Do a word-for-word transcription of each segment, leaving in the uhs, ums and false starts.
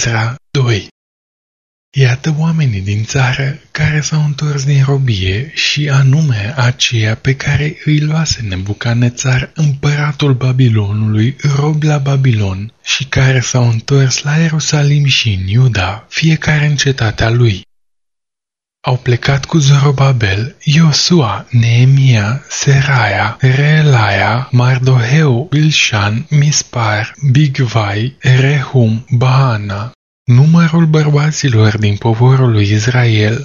Ezra doi. Iată oamenii din țară care s-au întors din robie și anume aceia pe care îi luase Nebucanețar, împăratul Babilonului, rob la Babilon și care s-au întors la Ierusalim și în Iuda, fiecare în cetatea lui. Au plecat cu Zorobabel, Iosua, Neemia, Seraia, Reelaia, Mardoheu, Bilșan, Mispar, Bigvai, Rehum, Baana. Numărul bărbaților din poporul lui Israel,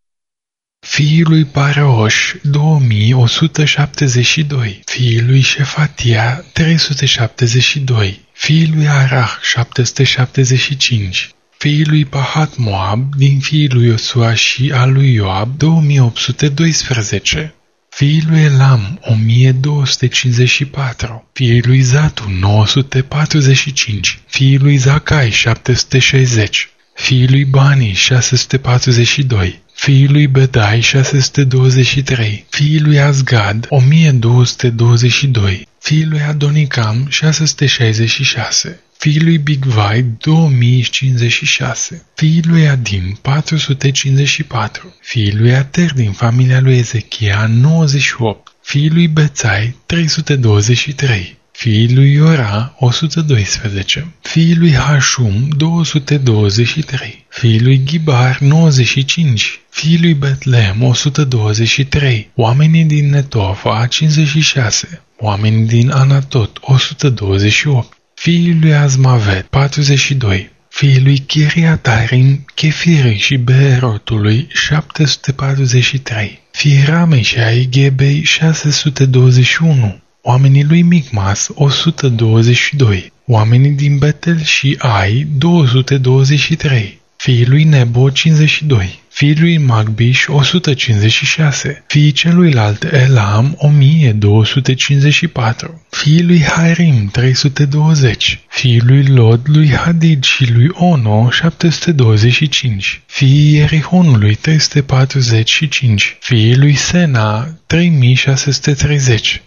fiii lui Paraoș, două mii o sută șaptezeci și doi, fiii lui Șefatia, trei sute șaptezeci și doi, fiii lui Arah, șapte sute șaptezeci și cinci, fiii lui Pahat Moab, din fiii lui Iosua și al lui Ioab, două mii opt sute doisprezece, fiii lui Elam, o mie două sute cincizeci și patru, fiii lui Zatu, nouă sute patruzeci și cinci, fiii lui Zacai, șapte sute șaizeci, fiii lui Bani, șase sute patruzeci și doi, fiii lui Bedai, șase sute douăzeci și trei, fiii lui Azgad, o mie două sute douăzeci și doi, fiii lui Adonicam, șase sute șaizeci și șase, fiii lui Bigvai, două mii cincizeci și șase, fiii lui Adin, patru sute cincizeci și patru, fiii lui Ater din familia lui Ezechia, nouăzeci și opt, fiii lui Bețai, trei sute douăzeci și trei, fiii lui Iora, o sută doisprezece, fiii lui Hashum, două sute douăzeci și trei, fiii lui Ghibar, nouăzeci și cinci, fiii lui Betlehem, o sută douăzeci și trei, oamenii din Netofa, cincizeci și șase, oamenii din Anatot, o sută douăzeci și opt, fiii lui Azmavet, patruzeci și doi, fiii lui Chiriatarim, Chefirii și Beerotului, șapte sute patruzeci și trei, fiii Ramei și ai Ghebei, șase sute douăzeci și unu, oamenii lui Micmas, o sută douăzeci și doi, oamenii din Betel și Ai, două sute douăzeci și trei, fiii lui Nebo, cincizeci și doi, fiii lui Magbiș, o sută cincizeci și șase, fiii celuilalt Elam, o mie două sute cincizeci și patru, fiii lui Harim, trei sute douăzeci, fiii lui Lod, lui Hadid și lui Ono, șapte sute douăzeci și cinci, fiii Ierihonului, trei sute patruzeci și cinci, fiii lui Sena, trei mii șase sute treizeci.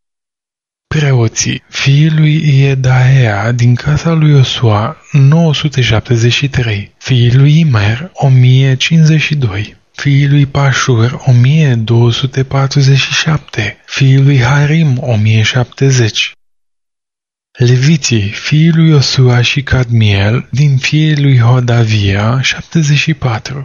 Preoții, fiii lui Iedaea din casa lui Iosua, nouă sute șaptezeci și trei, fiii lui Imer, o mie cincizeci și doi, fiii lui Pașur, o mie două sute patruzeci și șapte, fiii lui Harim, o mie șaptezeci. Leviții, fiii lui Iosua și Cadmiel, din fiii lui Hodavia, șaptezeci și patru.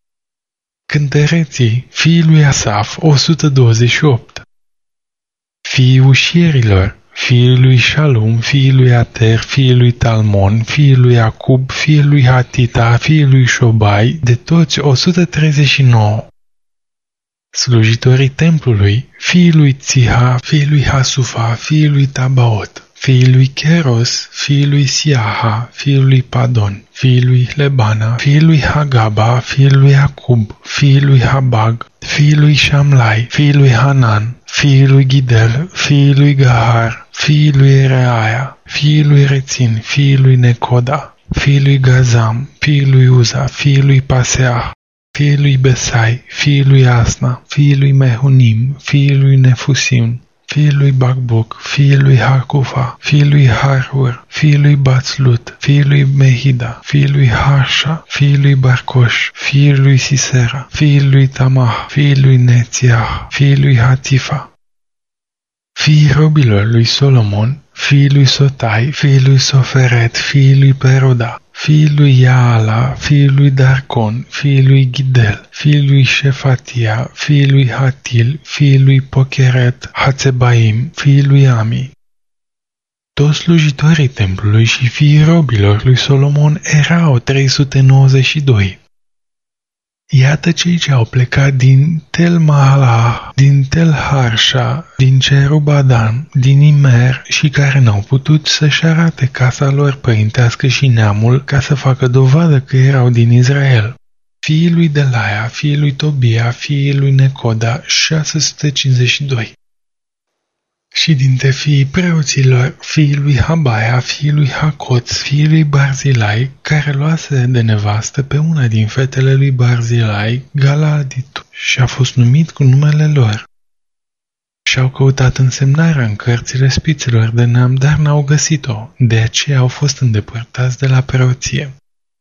Cântăreții, fiii lui Asaf, o sută douăzeci și opt. Fiii ușierilor, fiii lui Shalum, fiii lui Ater, fiii lui Talmon, fiii lui Acub, fiii lui Hatita, fiii lui Șobai, de toți o sută treizeci și nouă. Slujitorii templului, fiii lui Țiha, fiii lui Hasufa, fiii lui Tabaot, fiii lui Keros, fiii lui Siaha, fiii lui Padon, fiii lui Lebana, fiii lui Hagaba, fiii lui Acub, fiii lui Habag, fiii lui Shamlai, fiii lui Hanan, fiii lui Ghidel, fiii lui Gahar, fiii lui Reaia, fiii lui Rețin, fiii lui Necoda, fiii lui Gazam, fiii lui Uza, fiii lui Pasea, fiii lui Besai, fiii lui Asna, fiii lui Mehunim, fiii lui Nefusim, fiii lui Bacbuc, fiii lui Hacufa, fiii lui Harhur, fiii lui Bațlut, fiii lui Mehida, fiii lui Harsha, fiii lui Barcoș, fiii lui Sisera, fiii lui Tamah, fiii lui Nețiah, fiii lui Hatifa. Fiii robilor lui Solomon, fiii lui Sotai, fiii lui Soferet, fiii lui Peroda, fiii lui Iaala, fiii lui Darcon, fiii lui Ghidel, fiii lui Șefatia, fiii lui Hatil, fiii lui Pocheret, Hatzebaim, fiii lui Ami. Toți slujitorii templului și fiii robilor lui Solomon erau trei sute nouăzeci și doi. Iată cei ce au plecat din Tel Mahalah, din Tel Harsha, din Cerubadan, din Imer și care n-au putut să-și arate casa lor părintească și neamul ca să facă dovadă că erau din Israel. Fiii lui Delaia, fiii lui Tobia, fiii lui Necoda, șase sute cincizeci și doi. Și dintre fiii preoților, fiii lui Habaia, fiii lui Hacoț, fiii lui Barzilai, care luase de nevastă pe una din fetele lui Barzilai, Galaditu, și a fost numit cu numele lor. Și-au căutat însemnarea în cărțile spiților de neam, dar n-au găsit-o, de aceea au fost îndepărtați de la preoție.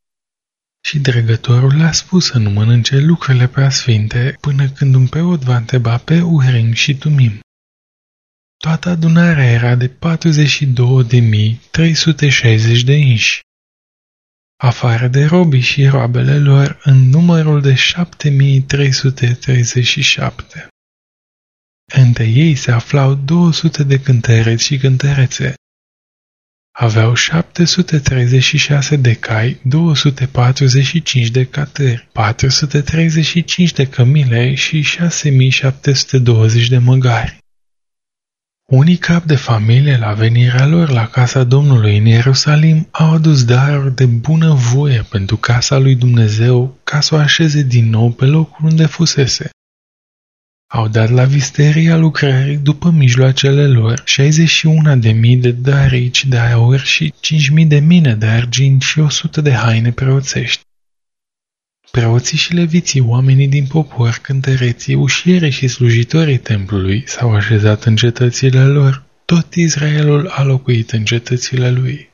Și dregătorul le-a spus să nu mănânce lucrurile preasfinte până când un preot va întreba pe Urim și Tumim. Toată adunarea era de patruzeci și două de mii trei sute șaizeci de inși, afară de robii și roabele lor în numărul de șapte mii trei sute treizeci și șapte. Între ei se aflau două sute de cântăreți și cântărețe. Aveau șapte sute treizeci și șase de cai, două sute patruzeci și cinci de catâri, patru sute treizeci și cinci de cămile și șase mii șapte sute douăzeci de măgari. Unii capi de familie la venirea lor la casa Domnului în Ierusalim au adus daruri de bună voie pentru casa lui Dumnezeu ca să o așeze din nou pe locul unde fusese. Au dat la visteria lucrării după mijloacele lor șaizeci și unu de mii de darici de aur și cinci mii de mine de argint și o sută de haine preoțești. Preoții și leviții, oamenii din popor, cântăreții, ușierii și slujitorii templului s-au așezat în cetățile lor, tot Israelul a locuit în cetățile lui.